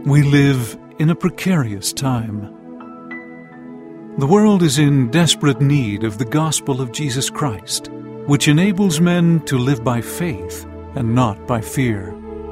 We live in a precarious time. The world is in desperate need of the gospel of Jesus Christ, which enables men to live by faith and not by fear.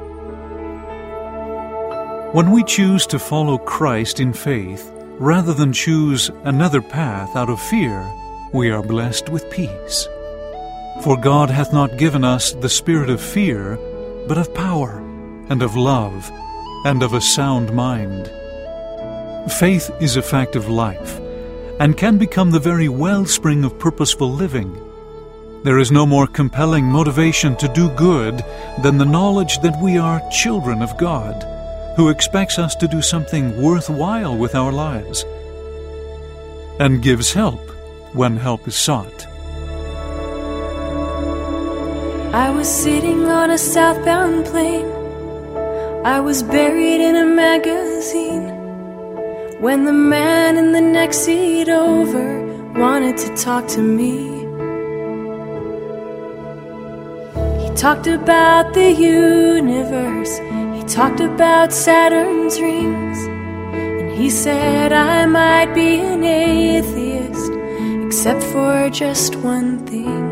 When we choose to follow Christ in faith, rather than choose another path out of fear, we are blessed with peace. For God hath not given us the spirit of fear, but of power, and of love, and of a sound mind. Faith is a fact of life, and can become the very wellspring of purposeful living. There is no more compelling motivation to do good than the knowledge that we are children of God, who expects us to do something worthwhile with our lives, and gives help when help is sought. I was sitting on a southbound plane. I was buried in a magazine when the man in the next seat over wanted to talk to me. He talked about the universe. He talked about Saturn's rings. And he said I might be an atheist, except for just one thing.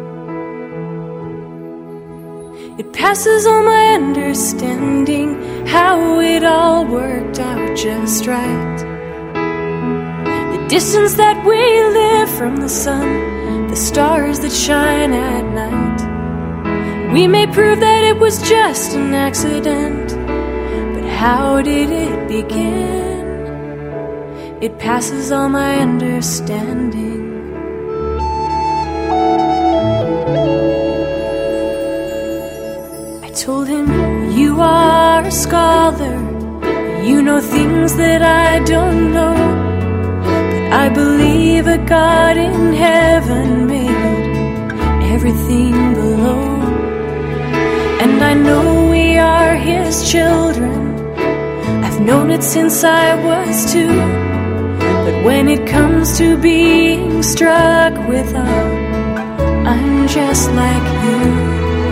It passes all my understanding how it all worked out just right. The distance that we live from the sun, the stars that shine at night. We may prove that it was just an accident, but how did it begin? It passes all my understanding. I told him, you are a scholar, you know things that I don't know, but I believe a God in heaven made everything below. And I know we are His children, I've known it since I was 2, but when it comes to being struck with awe, I'm just like you.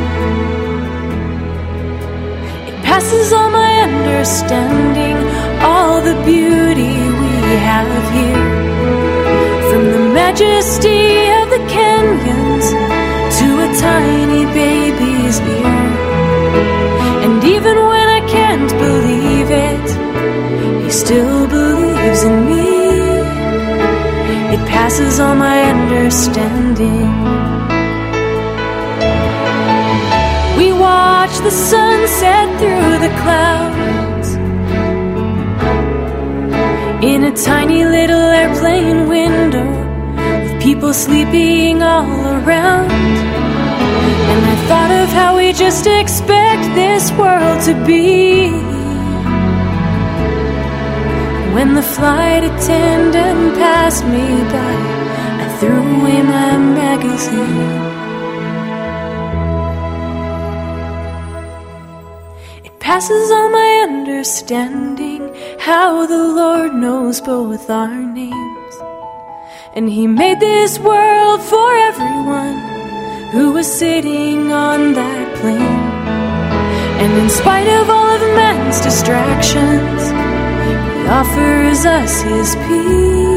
Passes all my understanding, all the beauty we have here, from the majesty of the canyons to a tiny baby's ear. And even when I can't believe it, He still believes in me. It passes all my understanding. We watch the sunset through the clouds in a tiny little airplane window with people sleeping all around. And I thought of how we just expect this world to be. When the flight attendant passed me by, I threw away my magazine. Passes all my understanding how the Lord knows both our names. And He made this world for everyone who was sitting on that plane. And in spite of all of man's distractions, He offers us His peace.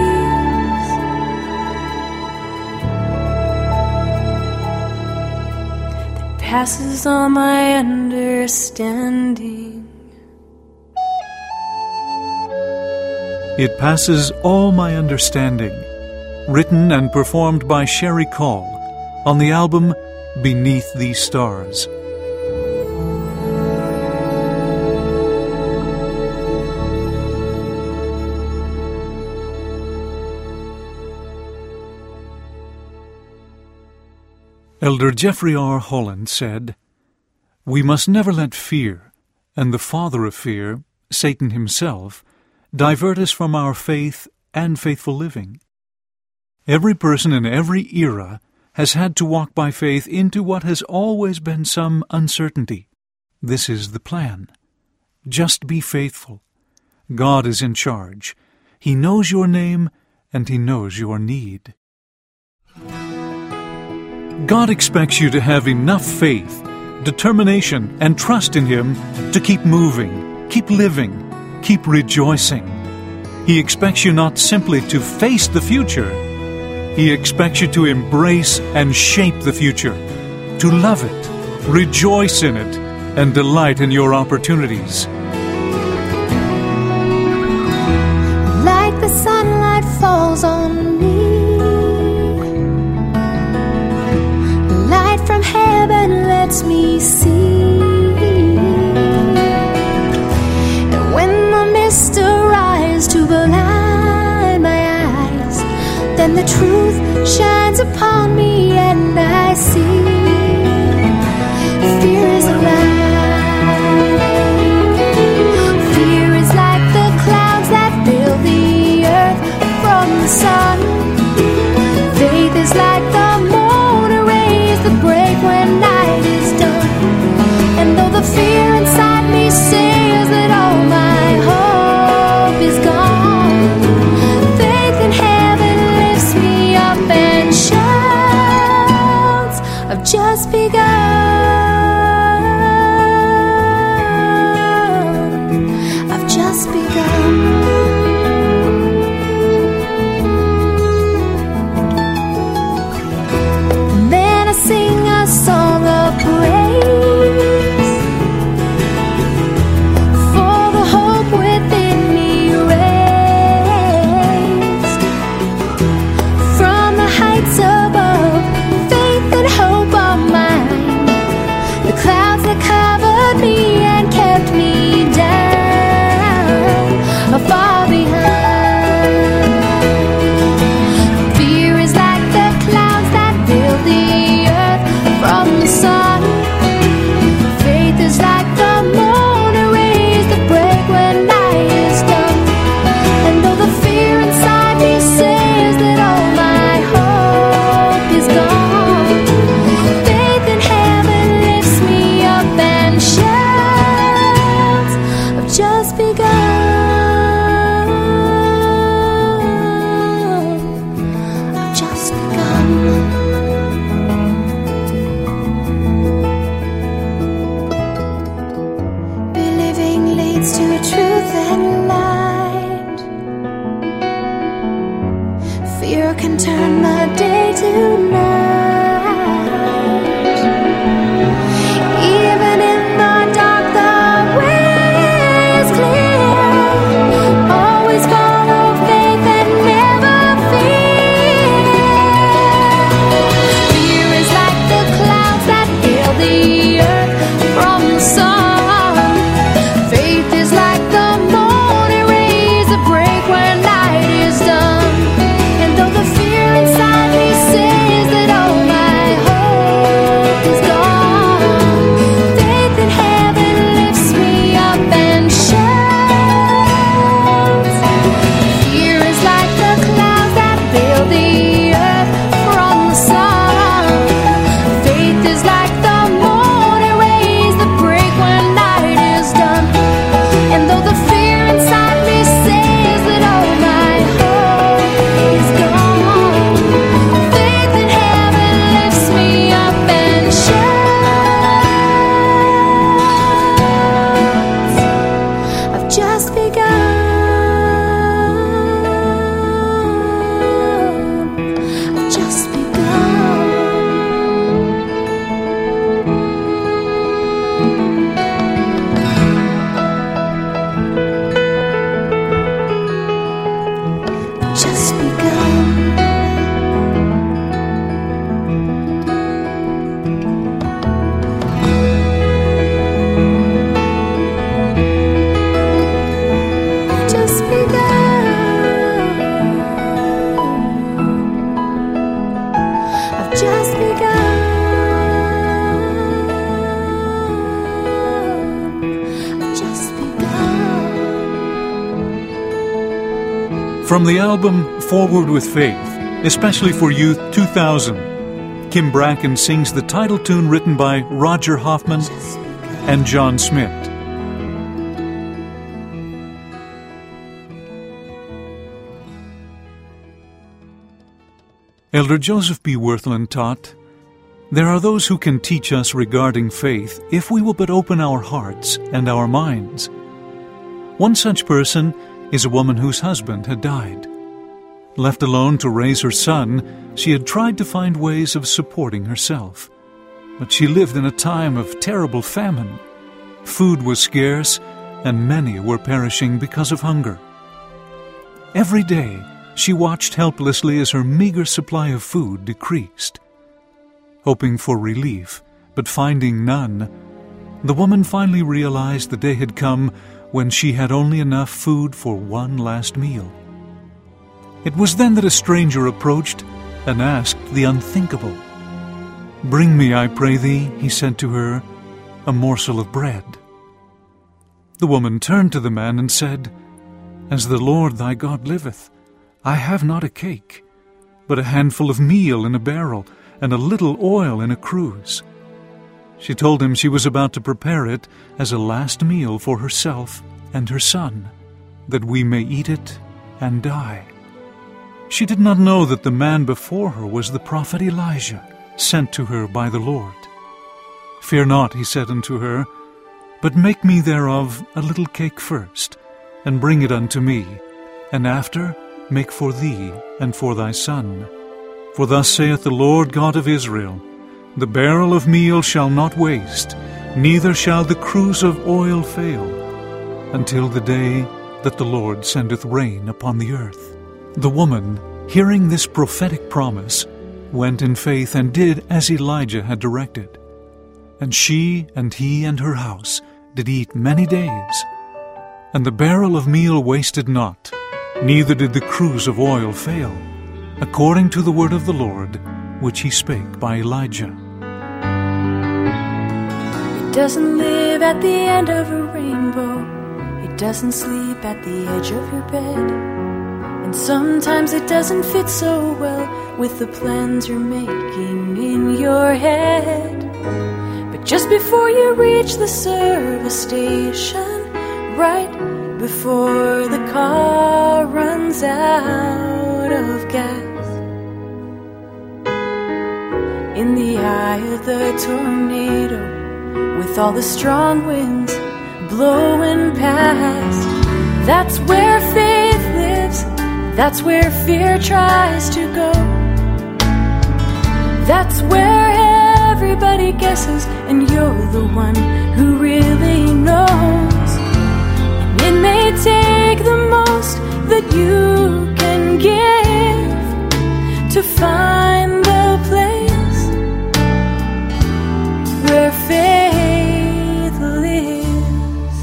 Passes all my understanding. It Passes All My Understanding, written and performed by Sherry Call on the album Beneath These Stars. Elder Jeffrey R. Holland said, "We must never let fear, and the father of fear, Satan himself, divert us from our faith and faithful living. Every person in every era has had to walk by faith into what has always been some uncertainty. This is the plan. Just be faithful. God is in charge. He knows your name, and He knows your need." God expects you to have enough faith, determination, and trust in Him to keep moving, Keep living. Keep rejoicing. He expects you not simply to face the future. He expects you to embrace and shape the future, to love it, rejoice in it, and delight in your opportunities. Like the sunlight falls on me, light from heaven lets me see. And when the mist arises to blind my eyes, then the truth shines upon me and I see. Fear is a lie. Fear is like the clouds that fill the earth from the sun. Faith is like the moon rays that break when night is done. And though the fear inside me says that all my hope is gone, faith in heaven lifts me up and shouts, I've just begun. I've just begun. And then I sing a song of praise for the hope within me raised from the heights above. Faith and hope are mine. The clouds that covered me and kept me down are far behind. Fear is like the clouds that fill the earth from the sun. Faith is like the moon rays that break when night is done. And though the fear inside me says that all my hope is gone, faith in heaven lifts me up and shouts, I've just begun. I've just begun. Believing leads to truth and light. Fear can turn the day to night. Even in the dark, the way is clear. Always follow faith and never fear. Fear is like the clouds that fill the earth from the sun. Faith is like the morning rays that break when night is done. And though the fear inside me says that all my hope is gone, faith in heaven lifts me up and shouts. Fear is like the clouds that fill the earth from the sun. Faith is like the morning rays that break when night is done. And though the fear inside me says that all my hope is gone, faith in heaven lifts me up and shouts, I've just begun. I've just begun. Just begun. Just begun. I've just begun. I've just begun. From the album Forward with Faith, especially for Youth 2000, Kim Bracken sings the title tune written by Roger Hoffman and John Smith. Elder Joseph B. Wirthlin taught, "There are those who can teach us regarding faith if we will but open our hearts and our minds. One such person is a woman whose husband had died. Left alone to raise her son, she had tried to find ways of supporting herself. But she lived in a time of terrible famine. Food was scarce, and many were perishing because of hunger. Every day, she watched helplessly as her meager supply of food decreased. Hoping for relief, but finding none, the woman finally realized the day had come when she had only enough food for one last meal. It was then that a stranger approached and asked the unthinkable. "Bring me, I pray thee," he said to her, "a morsel of bread." The woman turned to the man and said, "As the Lord thy God liveth, I have not a cake, but a handful of meal in a barrel, and a little oil in a cruse." She told him she was about to prepare it as a last meal for herself and her son, that we may eat it and die. She did not know that the man before her was the prophet Elijah, sent to her by the Lord. "Fear not," he said unto her, "but make me thereof a little cake first, and bring it unto me, and after make for thee and for thy son. For thus saith the Lord God of Israel, The barrel of meal shall not waste, neither shall the cruse of oil fail, until the day that the Lord sendeth rain upon the earth." The woman, hearing this prophetic promise, went in faith and did as Elijah had directed. And she and he and her house did eat many days. And the barrel of meal wasted not, neither did the cruse of oil fail, according to the word of the Lord, which he spake by Elijah. It doesn't live at the end of a rainbow. It doesn't sleep at the edge of your bed. And sometimes it doesn't fit so well with the plans you're making in your head. But just before you reach the service station, right before the car runs out of gas, in the eye of the tornado, with all the strong winds blowing past, that's where faith lives, that's where fear tries to go. That's where everybody guesses, and you're the one who really knows. And it may take the most that you can give to find the place where faith lives.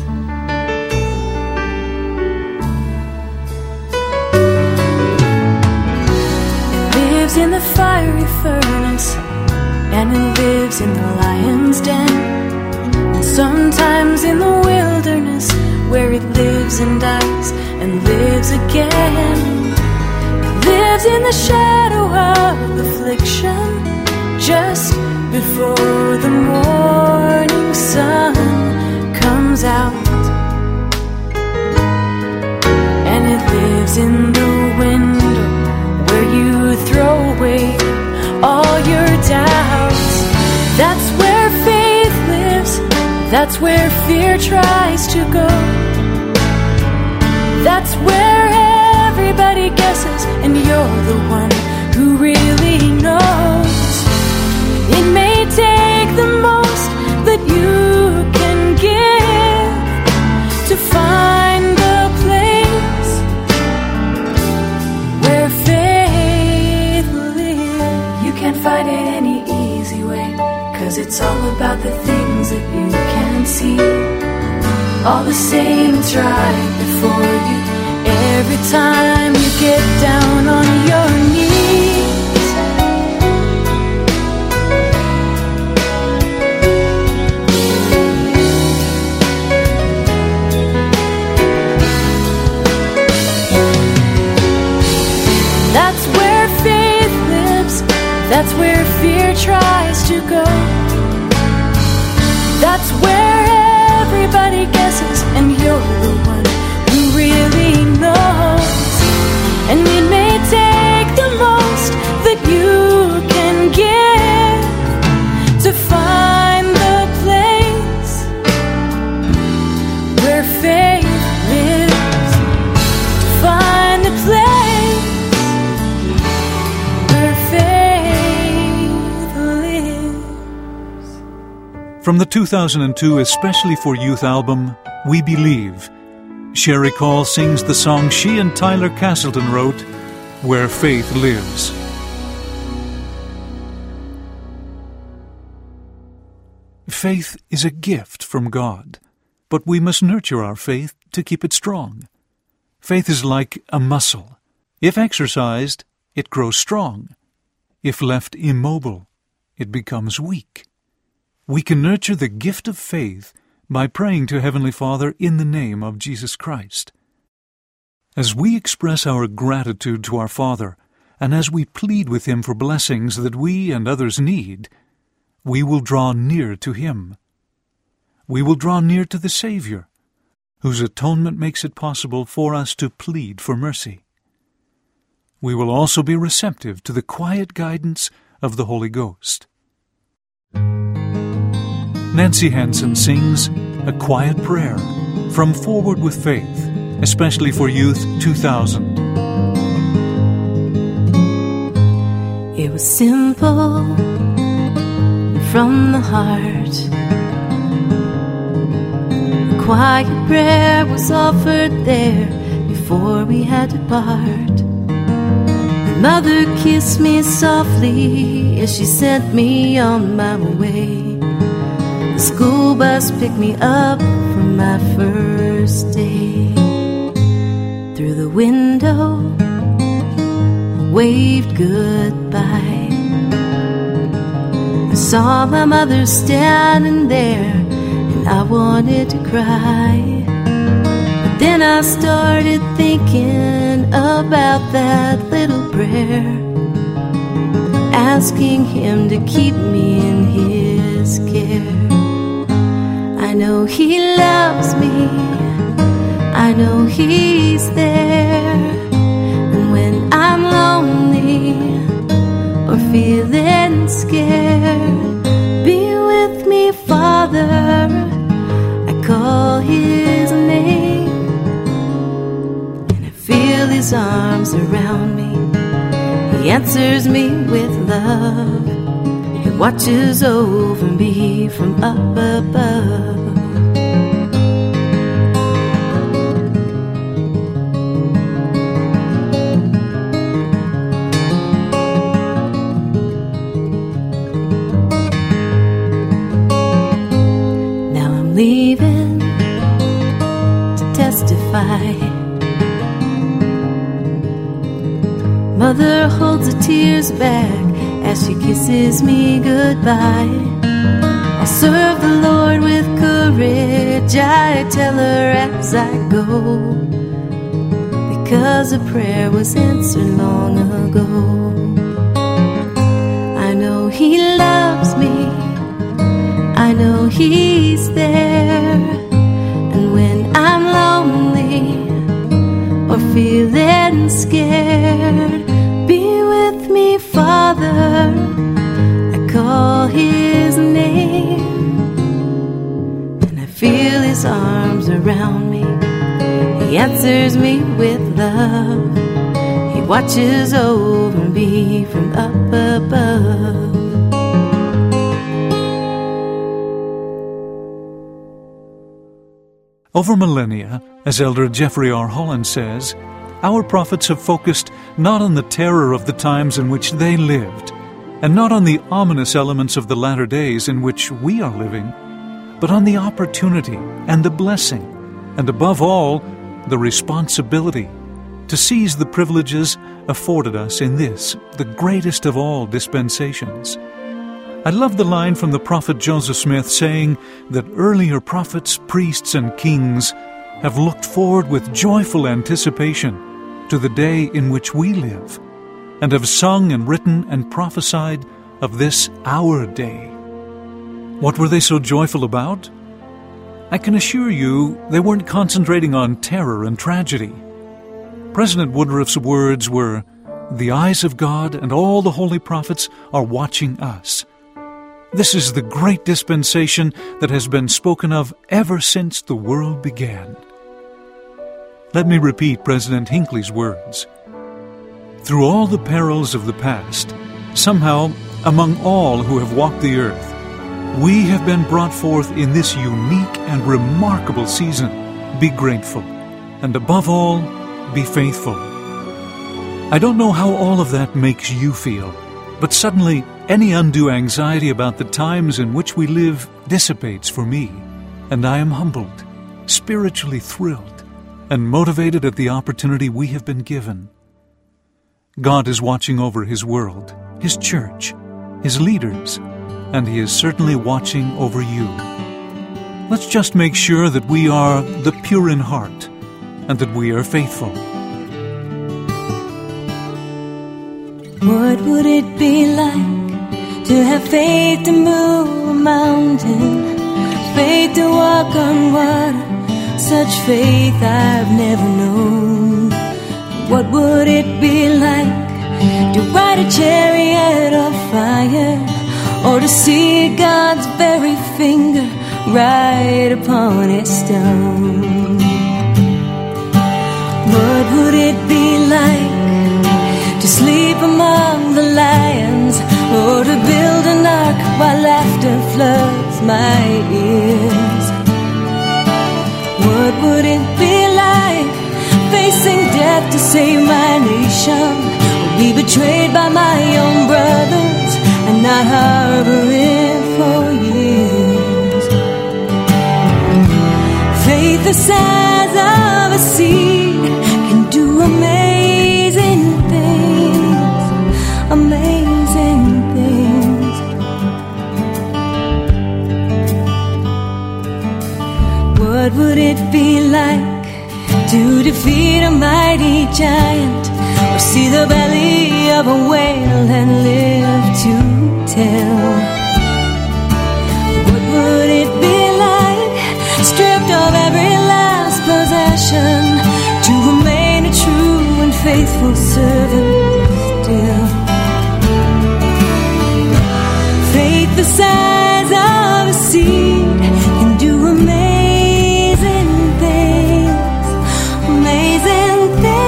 It lives in the fiery furnace, and it lives in the lion's den, and sometimes in the wilderness, where it lives and dies and lives again. It lives in the shadow of affliction, just before the morning sun comes out. And it lives in the window where you throw away all your doubts. That's where faith lives, that's where fear tries to go. That's where everybody guesses, and you're the one who really knows. It may take the most that you can give to find the place where faith lives. You can't find it any easy way, 'cause it's all about the things that you can't see. All the same, it's right before you. Every time you get down on your knees, that's where faith lives, that's where fear tries to go. That's where everybody guesses, and you're the one who really knows. And it may take the most that you can give to find the place where faith lives. From the 2002 Especially for Youth album, We Believe, Sherry Call sings the song she and Tyler Castleton wrote, Where Faith Lives. Faith is a gift from God, but we must nurture our faith to keep it strong. Faith is like a muscle. If exercised, it grows strong. If left immobile, it becomes weak. We can nurture the gift of faith by praying to Heavenly Father in the name of Jesus Christ. As we express our gratitude to our Father, and as we plead with Him for blessings that we and others need, we will draw near to Him. We will draw near to the Savior, whose atonement makes it possible for us to plead for mercy. We will also be receptive to the quiet guidance of the Holy Ghost. Nancy Hansen sings A Quiet Prayer from Forward with Faith, Especially for Youth 2000. It was simple from the heart. A quiet prayer was offered there before we had to part. Mother kissed me softly as she sent me on my way. The school bus picked me up from my first day. Through the window, I waved goodbye. I saw my mother standing there, and I wanted to cry. But then I started thinking about that little prayer, asking Him to keep me in His care. I know He loves me, I know He's there. And when I'm lonely or feeling scared, be with me, Father. I call His name, and I feel His arms around me. He answers me with love. He watches over me from up above. Now I'm leaving to testify. Mother holds the tears back as she kisses me goodbye. I'll serve the Lord with courage, I tell her as I go, because a prayer was answered long ago. I know He loves me, I know He's there. And when I'm lonely or feeling scared, be with me, Father. I call His name, and I feel His arms around me. He answers me with love. He watches over me from up above. Over millennia, as Elder Jeffrey R. Holland says, our prophets have focused not on the terror of the times in which they lived, and not on the ominous elements of the latter days in which we are living, but on the opportunity and the blessing, and above all, the responsibility to seize the privileges afforded us in this, the greatest of all dispensations. I love the line from the prophet Joseph Smith saying that earlier prophets, priests, and kings have looked forward with joyful anticipation to the day in which we live, and have sung and written and prophesied of this our day. What were they so joyful about? I can assure you they weren't concentrating on terror and tragedy. President Woodruff's words were, "The eyes of God and all the holy prophets are watching us." This is the great dispensation that has been spoken of ever since the world began. Let me repeat President Hinckley's words. Through all the perils of the past, somehow, among all who have walked the earth, We have been brought forth in this unique and remarkable season. Be grateful, and above all, be faithful. I don't know how all of that makes you feel, but suddenly any undue anxiety about the times in which we live dissipates for me, and I am humbled, spiritually thrilled, and motivated at the opportunity we have been given. God is watching over His world, His church, His leaders, and He is certainly watching over you. Let's just make sure that we are the pure in heart and that we are faithful. What would it be like to have faith to move a mountain, faith to walk on water, such faith I've never known? What would it be like to ride a chariot of fire, or to see God's very finger right upon a stone? What would it be like to sleep among the lions, or to build an ark while laughter floods my ears? What would it be like facing death to save my nation, or be betrayed by my own brothers and not harbor it for years? Faith the size of a seed can do amazing things, amazing things. What would it be like to defeat a mighty giant, or see the belly of a whale and live to tell? What would it be like, stripped of every last possession, to remain a true and faithful servant still? Faith the size of a seed can do amazing things, amazing things.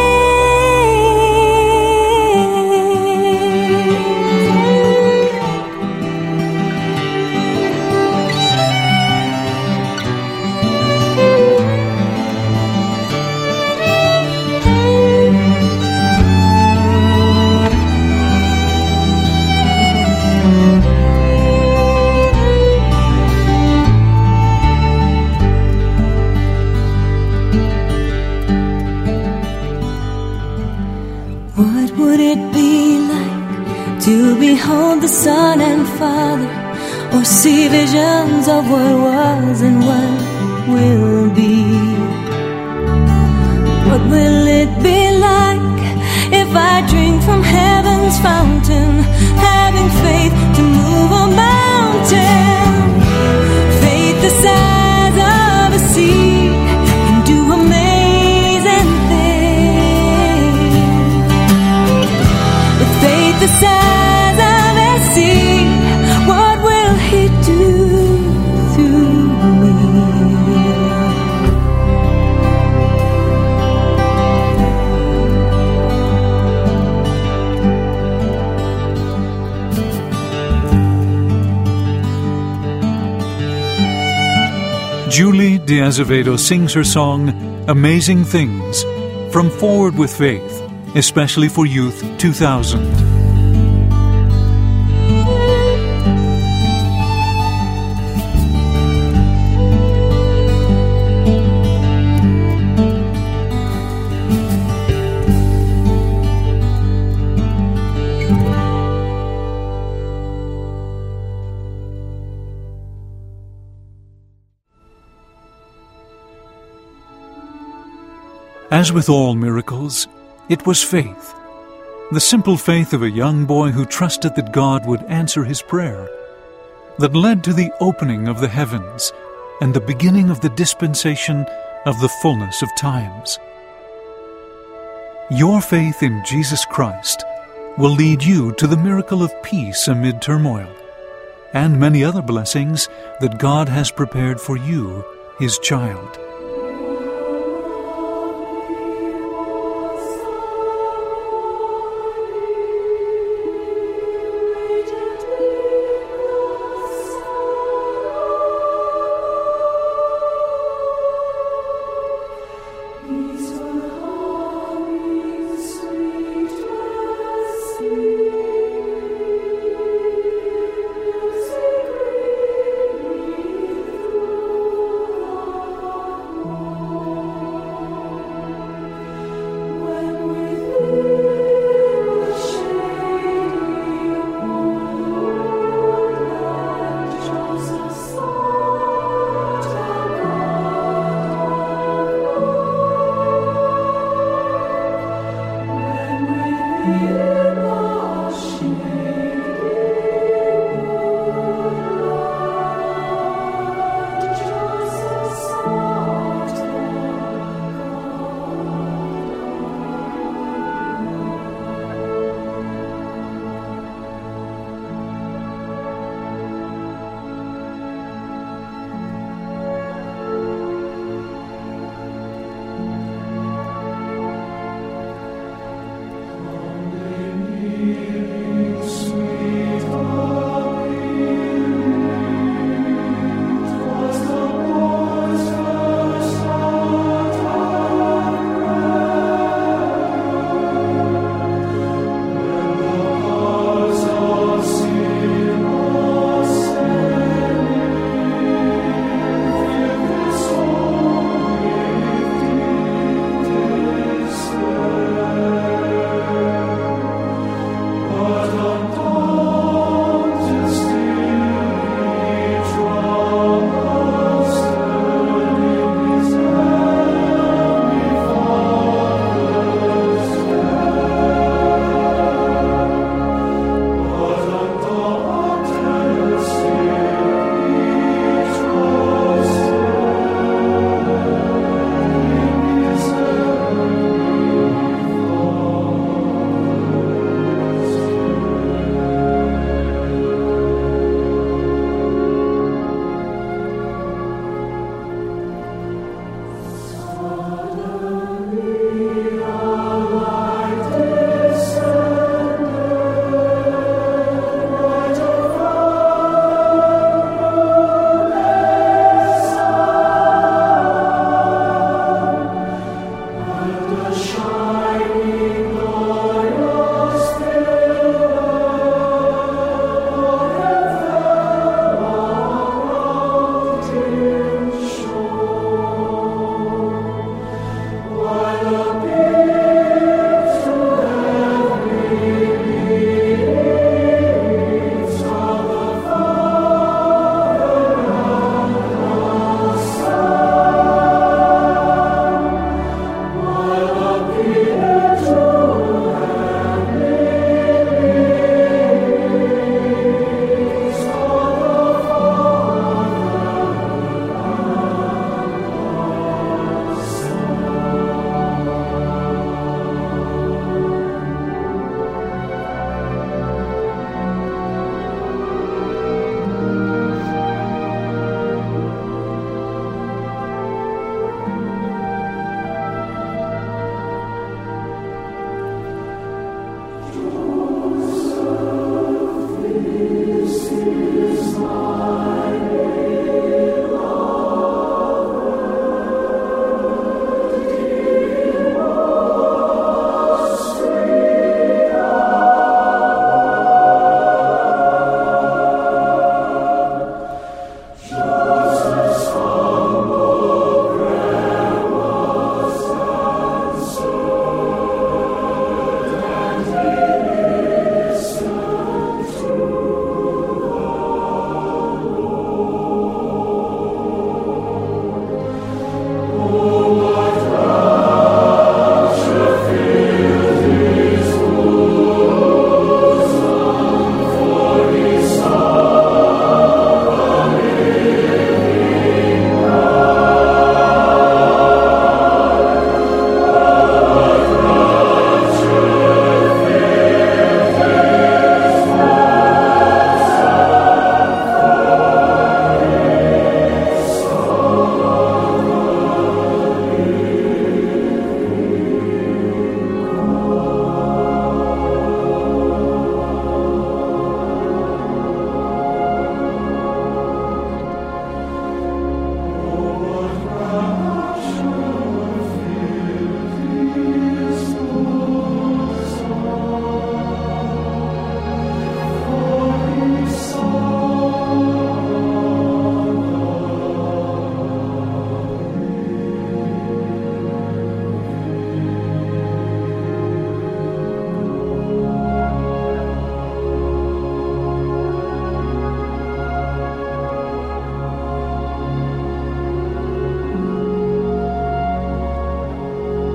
What would it be like to behold the Son and Father, or see visions of what was and what will be? What will it be like if I drink from heaven's fountain, having faith to move a mountain? Faith the size of a seed can do amazing things. With faith the size of a seed, what will He do through me? Julie De Azevedo sings her song, Amazing Things, from Forward with Faith, especially for Youth 2000. As with all miracles, it was faith, the simple faith of a young boy who trusted that God would answer his prayer, that led to the opening of the heavens and the beginning of the dispensation of the fullness of times. Your faith in Jesus Christ will lead you to the miracle of peace amid turmoil, and many other blessings that God has prepared for you, His child.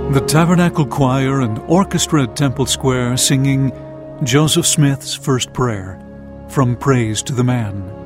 The Tabernacle Choir and Orchestra at Temple Square singing Joseph Smith's First Prayer, From Praise to the Man.